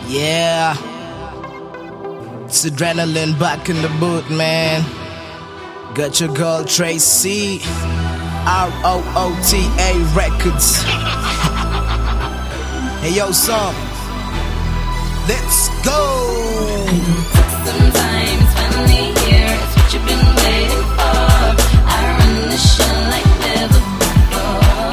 Yeah, it's adrenaline back in the boot, man. Got your girl Tracy, ROOTA Records. Hey yo, son, let's go. Sometimes finally here, it's what you've been waiting for. I run the show like never before.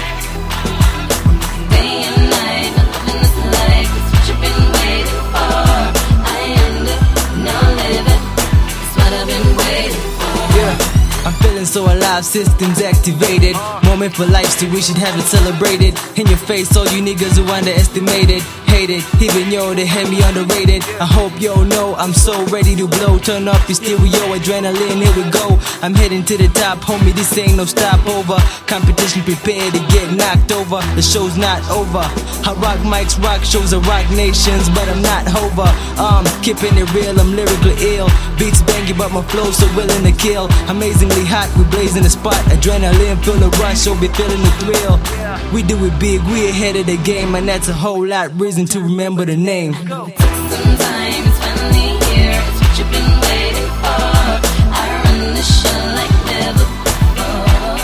Day and night, I'm living this life. It's what you've been waiting for. I am the now living. It's what I've been waiting for. Yeah, I'm feeling so alive, systems activated. Moment for life, so we should have it celebrated. In your face, all you niggas who underestimated, hated, even yo, they had me underrated. I hope yo know I'm so ready to blow. Turn up your stereo, adrenaline, here we go. I'm heading to the top, homie, this ain't no stopover. Competition prepared to get knocked over. The show's not over. I rock mics, rock shows, I rock nations, but I'm not Hova. Keeping it real, I'm lyrically ill. Beats banging, but my flow's so willing to kill. Amazingly hot, we blazing the spot. Adrenaline, feel the rush, so be feeling the thrill. We do it big, we ahead of the game, and that's a whole lot reason to remember the name. Sometimes finally here, it's what you've been waiting for. I run the show like never before.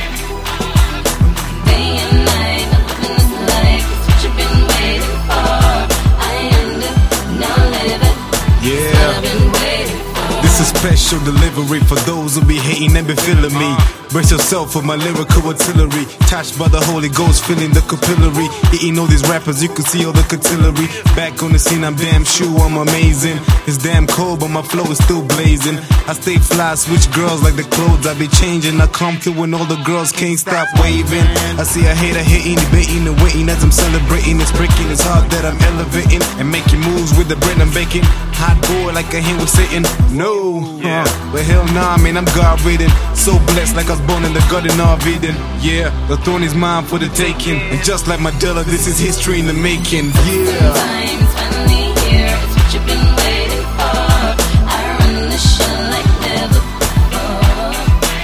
Day and night, I'm living this life. It's what you've been waiting for. I am the now living. It's what I've been waiting for. This is special delivery for those who be hating and be feeling me. Brace yourself for my lyrical artillery. Touched by the Holy Ghost, feeling the capillary. Eating all these rappers, you can see all the artillery. Back on the scene, I'm damn sure I'm amazing. It's damn cold, but my flow is still blazing. I stay fly, switch girls like the clothes I be changing. I come through when all the girls can't stop waving. I see a hater hitting, debating and waiting as I'm celebrating. It's breaking, it's hard that I'm elevating and making moves with the bread I'm baking. Hot boy like a hen with Satan. No, but hell nah, man, I'm God-ridden. So blessed like I was born in the Garden of Eden. Yeah, the throne is mine for the taking. And just like Mandela, this is history in the making. Yeah. Sometimes finally here, it's what you've been waiting for. I run the show like never before.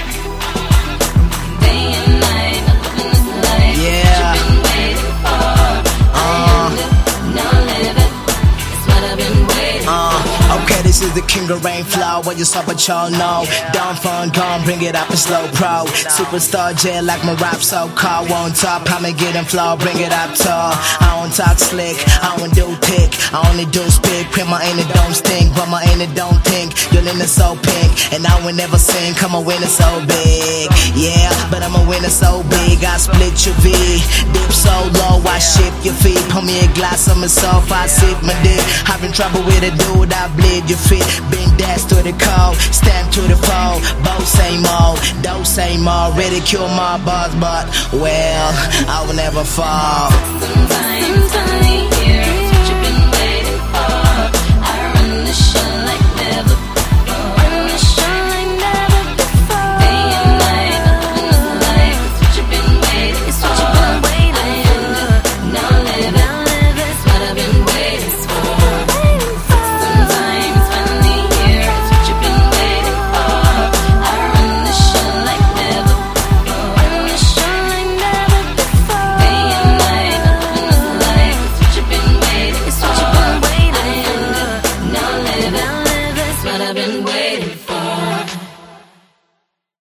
Day and night, I'm living this life. Yeah. What you've been waiting for. I am the now living. It's what I've been waiting for. Okay, this is the king of rain flow. What you saw, but y'all know. Down fun, gone, bring it up in slow pro. Superstar jet like my rap so cold. On top, I'ma get in flow, bring it up tall. I don't talk slick, I don't do thick. I only do spit, print my ain't it don't stink. But my ain't it don't think, your linen so pink. And I will never sing, come on, winner so big. Yeah, but I'm a winner so big. I split your V, dip so low, I ship your feet. Put me a glass of myself, I sip my dick. Having trouble with a dude, I bleed your feet. Been dash to the cold, stamp to the fold. Both same old, those same old. Ridicule my bars, but well, I will never fall. Sometimes